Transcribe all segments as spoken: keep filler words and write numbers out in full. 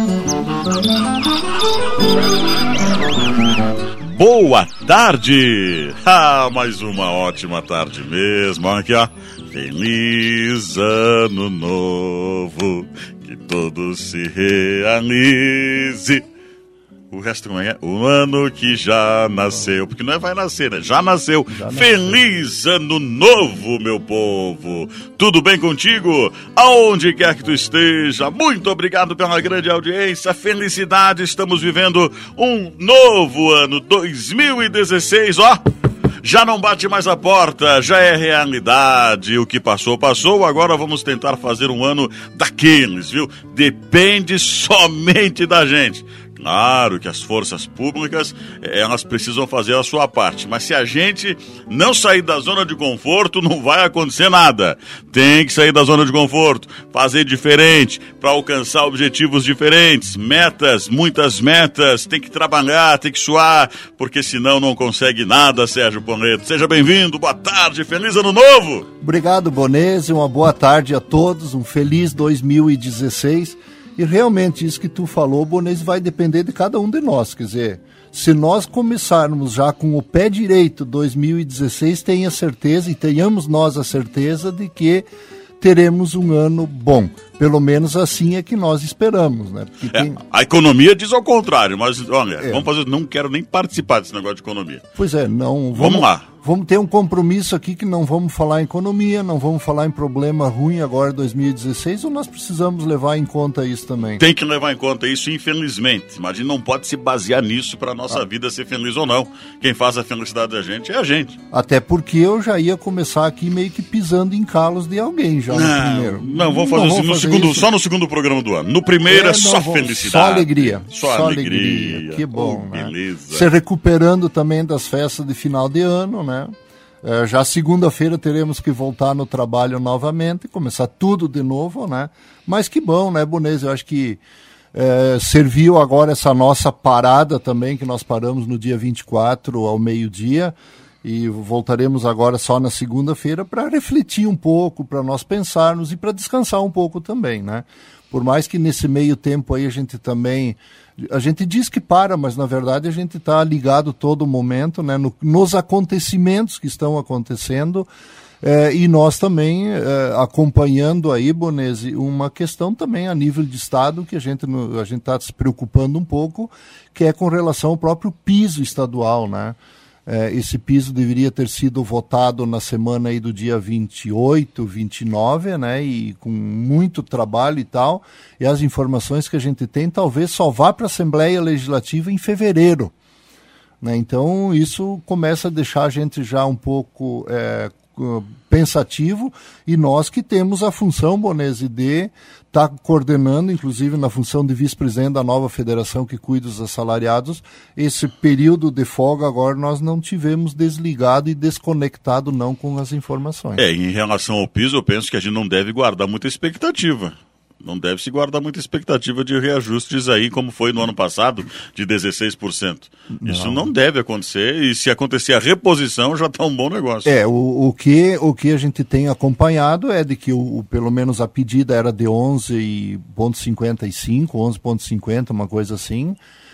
Boa tarde! Ah, mais uma ótima tarde mesmo. Olha aqui, ó. Feliz ano novo, que tudo se realize. O resto como é? O ano que já nasceu, porque não é vai nascer, né? Já nasceu. Já nasceu. Feliz ano novo, meu povo. Tudo bem contigo? Aonde quer que tu esteja, muito obrigado pela grande audiência. Felicidade, estamos vivendo um novo ano, dois mil e dezesseis, ó. Já não bate mais a porta, já é realidade. O que passou, passou. Agora vamos tentar fazer um ano daqueles, viu? Depende somente da gente. Claro que as forças públicas, elas precisam fazer a sua parte, mas se a gente não sair da zona de conforto, não vai acontecer nada. Tem que sair da zona de conforto, fazer diferente, para alcançar objetivos diferentes, metas, muitas metas, tem que trabalhar, tem que suar, porque senão não consegue nada, Sérgio Poneto. Seja bem-vindo, boa tarde, feliz ano novo! Obrigado, Bonese, uma boa tarde a todos, um feliz dois mil e dezesseis. E realmente isso que tu falou, Bonese, vai depender de cada um de nós. Quer dizer, se nós começarmos já com o pé direito dois mil e dezesseis, tenha certeza, e tenhamos nós a certeza de que teremos um ano bom. Pelo menos assim é que nós esperamos, né? Porque é, tem... A economia diz ao contrário, mas olha, é. vamos fazer, não quero nem participar desse negócio de economia. Pois é, não... Vamos, vamos lá. Vamos ter um compromisso aqui que não vamos falar em economia, não vamos falar em problema ruim agora em dois mil e dezesseis, ou nós precisamos levar em conta isso também? Tem que levar em conta isso, infelizmente. Imagina, não pode se basear nisso para a nossa ah. vida ser feliz ou não. Quem faz a felicidade da gente é a gente. Até porque eu já ia começar aqui meio que pisando em calos de alguém já não, no primeiro. Não, vamos fazer, não assim, vamos no fazer segundo, só no segundo programa do ano. No primeiro é, é só vamos, felicidade. Só alegria. Só, só alegria. alegria. Que bom, oh, né? Beleza. Se recuperando também das festas de final de ano, né? É, já segunda-feira teremos que voltar no trabalho novamente, começar tudo de novo, né? Mas que bom, né, Bonese? Eu acho que é, serviu agora essa nossa parada também, que nós paramos no dia vinte e quatro ao meio-dia, e voltaremos agora só na segunda-feira para refletir um pouco, para nós pensarmos e para descansar um pouco também, né? Por mais que nesse meio tempo aí a gente também... A gente diz que para, mas na verdade a gente está ligado todo momento, né, no, nos acontecimentos que estão acontecendo, eh, e nós também eh, acompanhando aí, Bonese, uma questão também a nível de Estado que a gente a gente está se preocupando um pouco, que é com relação ao próprio piso estadual, né? É, esse piso deveria ter sido votado na semana aí do dia vinte e oito, vinte e nove, né, e com muito trabalho e tal, e as informações que a gente tem talvez só vá para a Assembleia Legislativa em fevereiro, né? Então isso começa a deixar a gente já um pouco é, pensativo, e nós que temos a função, Bonese, de estar tá coordenando, inclusive na função de vice-presidente da nova federação que cuida dos assalariados, esse período de folga agora nós não tivemos desligado e desconectado não com as informações. É, em relação ao piso, eu penso que a gente não deve guardar muita expectativa. Não deve se guardar muita expectativa de reajustes aí, como foi no ano passado, de dezesseis por cento. Não. Isso não deve acontecer, e se acontecer a reposição, já está um bom negócio. É, o, o, que, o que a gente tem acompanhado é de que, o, pelo menos a pedida era de onze vírgula cinquenta e cinco, onze vírgula cinquenta, uma coisa assim,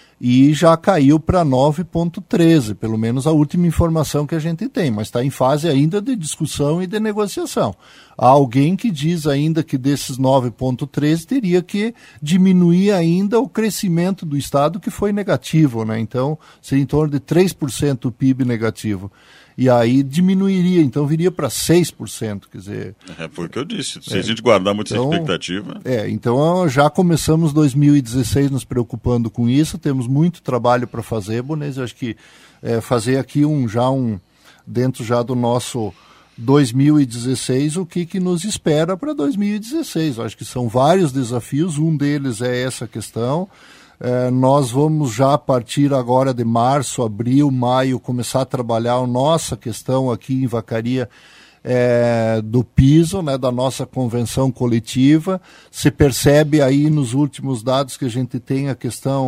e já caiu para nove vírgula treze, pelo menos a última informação que a gente tem, mas está em fase ainda de discussão e de negociação. Há alguém que diz ainda que desses nove vírgula treze teria que diminuir ainda o crescimento do Estado, que foi negativo, né? Então, seria em torno de três por cento o P I B negativo. E aí diminuiria, então viria para seis por cento, quer dizer... É, foi o que eu disse, se é, a gente guardar muita então, expectativa... É, então já começamos dois mil e dezesseis nos preocupando com isso, temos muito trabalho para fazer, Bonese, acho que é, fazer aqui um, já um, dentro já do nosso dois mil e dezesseis, o que, que nos espera para dois mil e dezesseis, acho que são vários desafios, um deles é essa questão... É, nós vamos já a partir agora de março, abril, maio, começar a trabalhar a nossa questão aqui em Vacaria é, do piso, né, da nossa convenção coletiva. Se percebe aí nos últimos dados que a gente tem a questão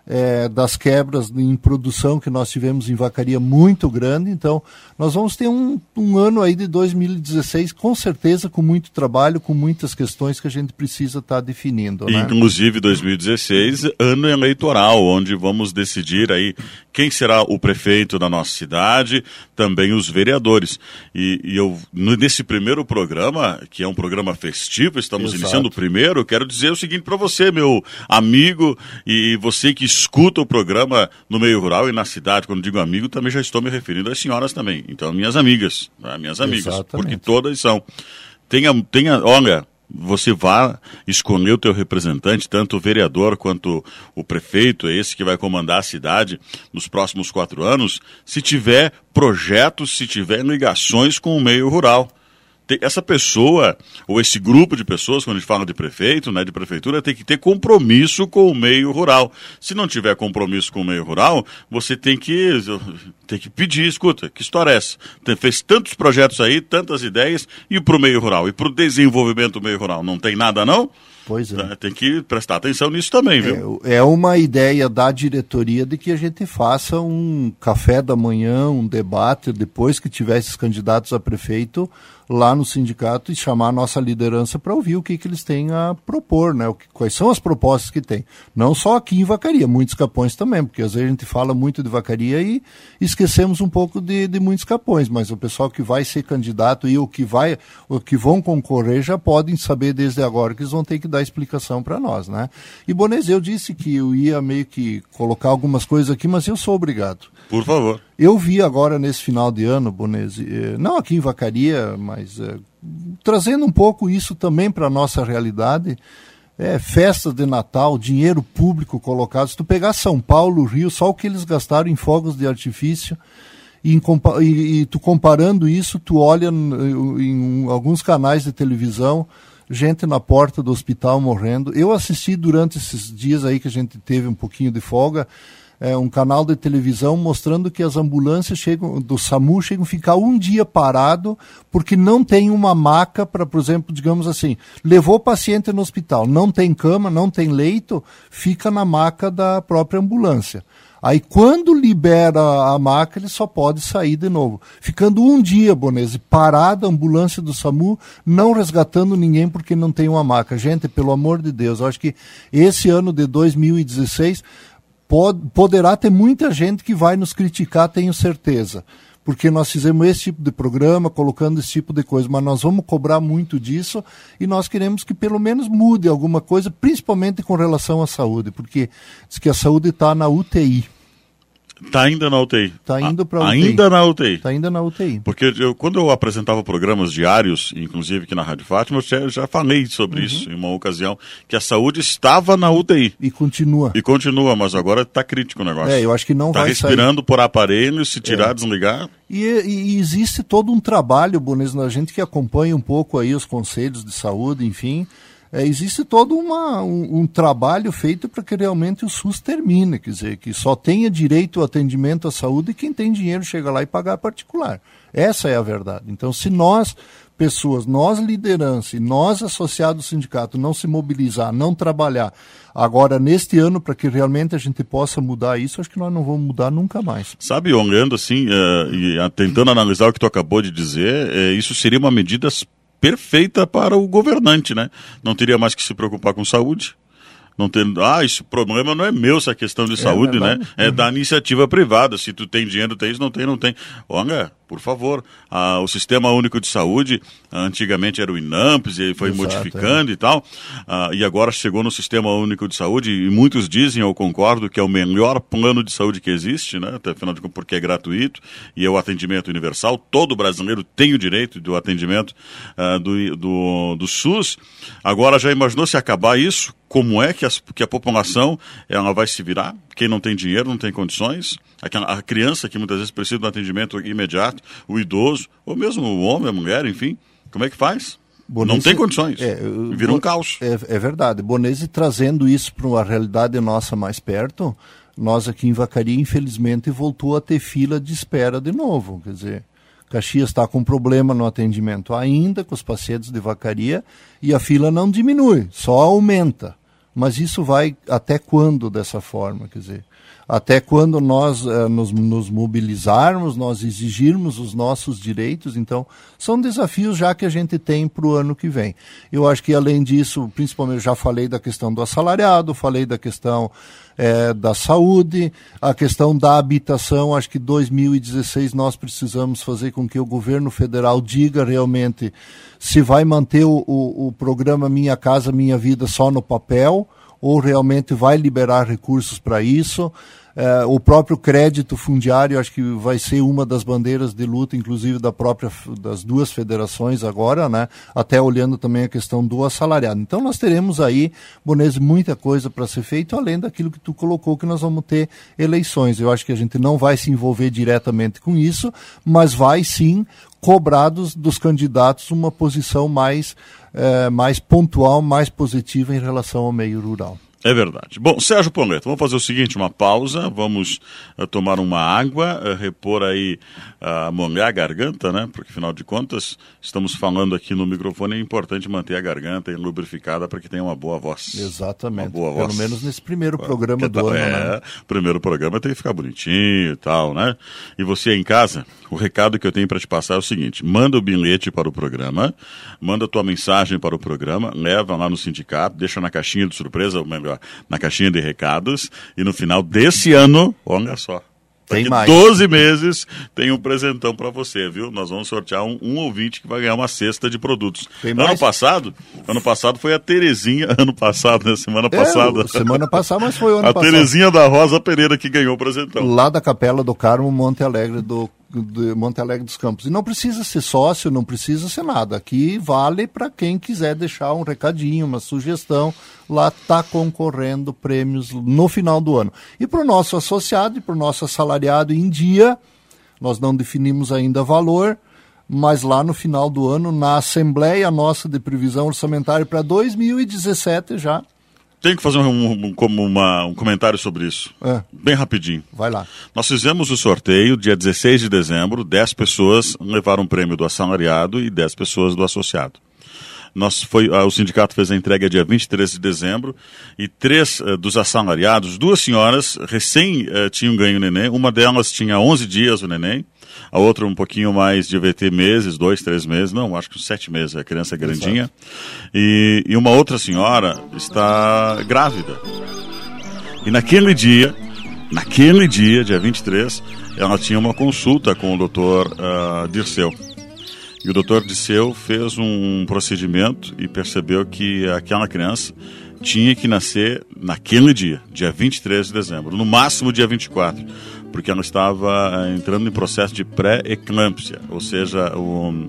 é, das quebras em produção que nós tivemos em Vacaria muito grande. Então, nós vamos ter um, um ano aí de dois mil e dezesseis, com certeza, com muito trabalho, com muitas questões que a gente precisa estar tá definindo. Né? Inclusive dois mil e dezesseis, ano eleitoral, onde vamos decidir aí quem será o prefeito da nossa cidade, também os vereadores. E, e eu, nesse primeiro programa, que é um programa festivo, estamos Exato. iniciando o primeiro, quero dizer o seguinte para você, meu amigo, e você que escuta o programa no meio rural e na cidade. Quando digo amigo, também já estou me referindo às senhoras também. Então, minhas amigas, né? minhas amigas, Exatamente. porque todas são. Tenha, tenha, olha, você vai escolher o teu representante, tanto o vereador quanto o prefeito, esse que vai comandar a cidade nos próximos quatro anos, se tiver projetos, se tiver ligações com o meio rural. Essa pessoa, ou esse grupo de pessoas, quando a gente fala de prefeito, né, de prefeitura, tem que ter compromisso com o meio rural. Se não tiver compromisso com o meio rural, você tem que, tem que pedir, escuta, que história é essa? Tem, fez tantos projetos aí, tantas ideias, e para o meio rural, e para o desenvolvimento do meio rural, não tem nada não? Pois é. Tem que prestar atenção nisso também, viu? É, é uma ideia da diretoria de que a gente faça um café da manhã, um debate, depois que tiver esses candidatos a prefeito, lá no sindicato, e chamar a nossa liderança para ouvir o que, que eles têm a propor, né? O que, quais são as propostas que tem. Não só aqui em Vacaria, muitos Capões também, porque às vezes a gente fala muito de Vacaria e esquecemos um pouco de, de muitos Capões, mas o pessoal que vai ser candidato e o que, vai, o que vão concorrer já podem saber desde agora que eles vão ter que dar explicação para nós, né? E Bonese, eu disse que eu ia meio que colocar algumas coisas aqui, mas eu sou obrigado. Por favor. Eu vi agora nesse final de ano, Bonese, não aqui em Vacaria, mas é, trazendo um pouco isso também para a nossa realidade, é, festas de Natal, dinheiro público colocado. Se tu pegar São Paulo, Rio, só o que eles gastaram em fogos de artifício, e, em, e, e tu comparando isso, tu olha em, em alguns canais de televisão, gente na porta do hospital morrendo. Eu assisti durante esses dias aí que a gente teve um pouquinho de folga, É um canal de televisão mostrando que as ambulâncias chegam, do SAMU chegam a ficar um dia parado porque não tem uma maca para, por exemplo, digamos assim, levou o paciente no hospital, não tem cama, não tem leito, fica na maca da própria ambulância. Aí quando libera a maca, ele só pode sair de novo. Ficando um dia, Bonese, parada a ambulância do SAMU, não resgatando ninguém porque não tem uma maca. Gente, pelo amor de Deus, eu acho que esse ano de dois mil e dezesseis... Pod, poderá ter muita gente que vai nos criticar, tenho certeza, porque nós fizemos esse tipo de programa, colocando esse tipo de coisa, mas nós vamos cobrar muito disso e nós queremos que pelo menos mude alguma coisa, principalmente com relação à saúde, porque diz que a saúde está na U T I. Está ainda na U T I. Está indo para a U T I. Ainda na U T I. Está ainda na U T I. Porque eu, quando eu apresentava programas diários, inclusive aqui na Rádio Fátima, eu já, já falei sobre uhum. isso em uma ocasião, que a saúde estava na U T I. E continua. E continua, mas agora está crítico o negócio. É, eu acho que não tá vai sair. Está respirando por aparelho, se tirar, é. desligar. E, e existe todo um trabalho, Bonese, na gente que acompanha um pouco aí os conselhos de saúde, enfim... É, existe todo uma, um, um trabalho feito para que realmente o SUS termine, quer dizer, que só tenha direito ao atendimento à saúde quem tem dinheiro chega lá e pagar particular. Essa é a verdade. Então, se nós, pessoas, nós liderança e nós associados ao sindicato não se mobilizar, não trabalhar agora neste ano para que realmente a gente possa mudar isso, acho que nós não vamos mudar nunca mais. Sabe, olhando assim, uh, e uh, tentando analisar o que tu acabou de dizer, uh, isso seria uma medida perfeita para o governante, né? Não teria mais que se preocupar com saúde. Não tem, ah, esse problema não é meu, essa questão de é saúde, verdade. Né? É da iniciativa privada. Se tu tem dinheiro, tem, se não tem, não tem. Olha, por favor, ah, o Sistema Único de Saúde, antigamente era o INAMPS, e foi Exato, modificando é. e tal, ah, e agora chegou no Sistema Único de Saúde, e muitos dizem, eu concordo, que é o melhor plano de saúde que existe, né? Até afinal de contas, porque é gratuito, e é o atendimento universal. Todo brasileiro tem o direito do atendimento ah, do, do, do SUS. Agora, já imaginou se acabar isso? Como é que, as, que a população ela vai se virar? Quem não tem dinheiro, não tem condições. A, a criança que muitas vezes precisa de um atendimento imediato, o idoso, ou mesmo o homem, a mulher, enfim. Como é que faz? Bonese, não tem condições. É, Vira um caos. É, é verdade. Bonese trazendo isso para uma realidade nossa mais perto, nós aqui em Vacaria, infelizmente, voltou a ter fila de espera de novo. Quer dizer... Caxias está com problema no atendimento ainda com os pacientes de Vacaria e a fila não diminui, só aumenta. Mas isso vai até quando dessa forma? Quer dizer, até quando nós uh, nos, nos mobilizarmos, nós exigirmos os nossos direitos? Então, são desafios já que a gente tem para o ano que vem. Eu acho que, além disso, principalmente, eu já falei da questão do assalariado, falei da questão é, da saúde, a questão da habitação. Acho que em dois mil e dezesseis nós precisamos fazer com que o governo federal diga realmente se vai manter o, o, o programa Minha Casa Minha Vida só no papel, ou realmente vai liberar recursos para isso. É, o próprio crédito fundiário, acho que vai ser uma das bandeiras de luta, inclusive da própria, das duas federações agora, né? Até olhando também a questão do assalariado. Então nós teremos aí, Bonese, muita coisa para ser feito, além daquilo que tu colocou, que nós vamos ter eleições. Eu acho que a gente não vai se envolver diretamente com isso, mas vai sim cobrar dos, dos candidatos uma posição mais, é, mais pontual, mais positiva em relação ao meio rural. É verdade. Bom, Sérgio Poleto, vamos fazer o seguinte, uma pausa, vamos uh, tomar uma água, uh, repor aí, uh, molhar a garganta, né? Porque, afinal de contas, estamos falando aqui no microfone, é importante manter a garganta lubrificada para que tenha uma boa voz. Exatamente. Uma boa Pelo voz. menos nesse primeiro programa que do tá, ano, é, né? primeiro programa tem que ficar bonitinho e tal, né? E você em casa, o recado que eu tenho para te passar é o seguinte, manda o bilhete para o programa, manda a tua mensagem para o programa, leva lá no sindicato, deixa na caixinha de surpresa, ou melhor, na caixinha de recados, e no final desse ano, olha só, tem daqui mais. doze meses tem um presentão para você, viu? Nós vamos sortear um, um ouvinte que vai ganhar uma cesta de produtos. Tem ano mais? passado, ano passado foi a Terezinha, ano passado, né? Semana É, passada. semana passada, mas foi o ano a passado. Terezinha da Rosa Pereira que ganhou o presentão. Lá da Capela do Carmo, Monte Alegre do de Monte Alegre dos Campos. E não precisa ser sócio, não precisa ser nada. Aqui vale para quem quiser deixar um recadinho, uma sugestão. Lá está concorrendo prêmios no final do ano. E para o nosso associado e para o nosso assalariado em dia, nós não definimos ainda valor, mas lá no final do ano, na Assembleia nossa de Previsão Orçamentária para dois mil e dezessete já. Tenho que fazer um, um, como uma, um comentário sobre isso, é. Bem rapidinho. Vai lá. Nós fizemos o sorteio dia dezesseis de dezembro, dez pessoas levaram o prêmio do assalariado e dez pessoas do associado. Nós foi, o sindicato fez a entrega dia vinte e três de dezembro e três uh, dos assalariados, duas senhoras recém uh, tinham ganho o neném, uma delas tinha onze dias o neném, a outra um pouquinho mais, devia ter meses, dois, três meses, não, acho que sete meses, a criança é grandinha. E, e uma outra senhora está grávida. E naquele dia, naquele dia, dia vinte e três, ela tinha uma consulta com o doutor uh, Dirceu. E o doutor Dirceu fez um procedimento e percebeu que aquela criança tinha que nascer naquele dia, dia vinte e três de dezembro, no máximo dia vinte e quatro, porque ela estava entrando em processo de pré-eclâmpsia, ou seja, o,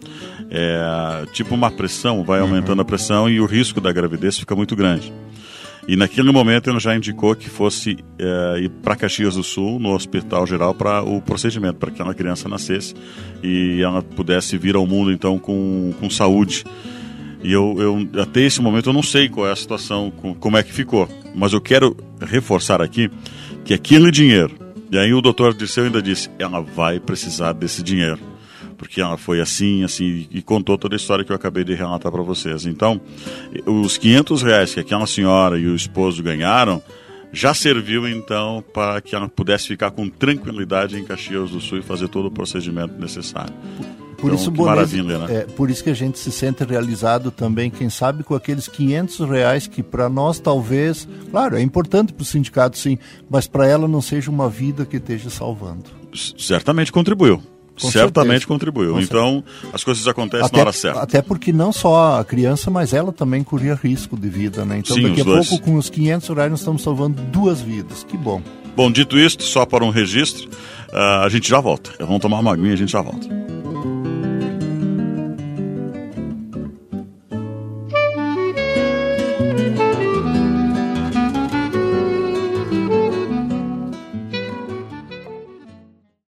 é, tipo uma pressão, vai aumentando a pressão e o risco da gravidez fica muito grande. E naquele momento ele já indicou que fosse é, ir para Caxias do Sul, no Hospital Geral, para o procedimento, para que aquela criança nascesse e ela pudesse vir ao mundo então com, com saúde. E eu, eu, até esse momento eu não sei qual é a situação, como é que ficou, mas eu quero reforçar aqui que aquele dinheiro, e aí o doutor Dirceu ainda disse, ela vai precisar desse dinheiro, porque ela foi assim, assim, e contou toda a história que eu acabei de relatar para vocês. Então, os quinhentos reais que aquela senhora e o esposo ganharam, já serviu então para que ela pudesse ficar com tranquilidade em Caxias do Sul e fazer todo o procedimento necessário. Por, então, isso, que Bonese, maravilha, né? É, por isso que a gente se sente realizado também, quem sabe, com aqueles quinhentos reais que para nós talvez, claro, é importante para o sindicato sim, mas para ela não seja uma vida que esteja salvando. Certamente contribuiu. Com Certamente certeza. contribuiu. Com então, certeza. As coisas acontecem até, na hora certa. Até porque não só a criança, mas ela também corria risco de vida, né? Então, Sim, daqui a dois. pouco, com os quinhentos reais, nós estamos salvando duas vidas. Que bom. Bom, dito isto, só para um registro, uh, a gente já volta. Vamos tomar uma aguinha e a gente já volta.